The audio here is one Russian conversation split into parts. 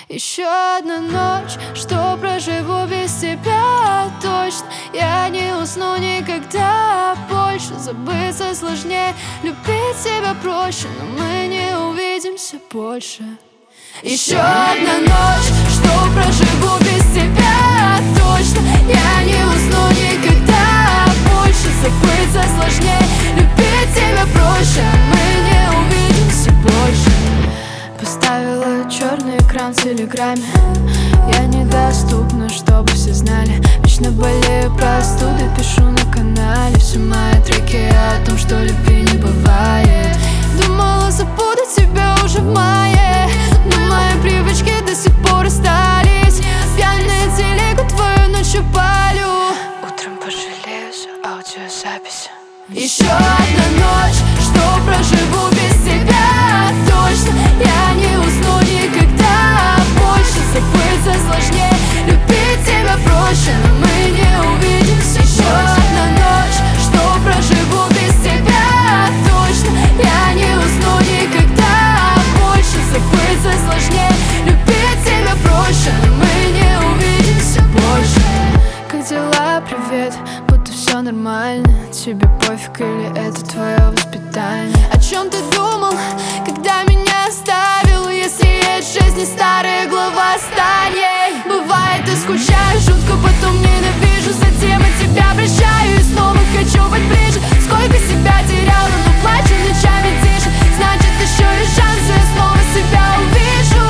Еще одна ночь, что проживу без тебя. Точно я не усну никогда больше. Забыться сложнее, любить тебя проще, но мы не увидимся больше. Еще одна ночь, что проживу без тебя. Точно я не усну никогда больше. Забыться сложнее, любить тебя проще, мы не увидимся больше. Поставила черный экран в телеграме. Я недоступна, чтобы все знали. Вечно болею простудой, пишу на канале. Все мои треки о том, что любви не бывает. Думала, забуду тебя уже в мае, но мои привычки до сих пор остались. Пьяная телегу твою ночью палю. Утром пожалею за аудиозапись. Еще одна ночь, что проживу без тебя. Точно я не усну никогда больше. Забыться сложнее, любить тебя проще, но мы не увидимся. Еще одна ночь, что проживу без тебя. Точно я не усну никогда больше. Забыться сложнее, любить тебя проще, но мы не увидимся больше. Как дела? Привет, будто все нормально. Тебе пофиг или это твое воспитание? О чем ты думал, когда меня оставил? Если есть в жизни старая глава, стань ей. Бывает, ты скучаешь жутко, потом ненавижу. Затем я тебя прощаю и снова хочу быть ближе. Сколько себя теряла, но плачу ночами тише. Значит, еще есть шанс, я снова себя увижу.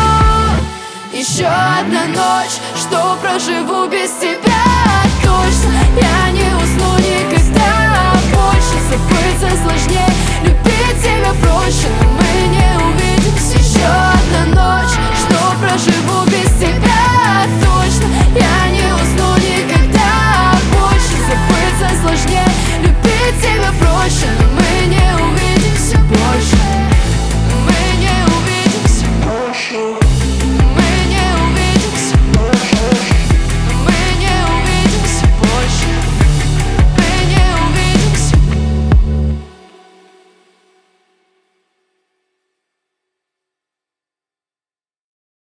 Еще одна ночь, что проживу без тебя. Точно я не усну никогда больше. Забыться сложнее, любить тебя проще, но мы не увидимся. Еще одна ночь, что проживу без тебя. Точно я не усну никогда больше. Забыться сложнее, любить тебя проще, но мы не увидимся.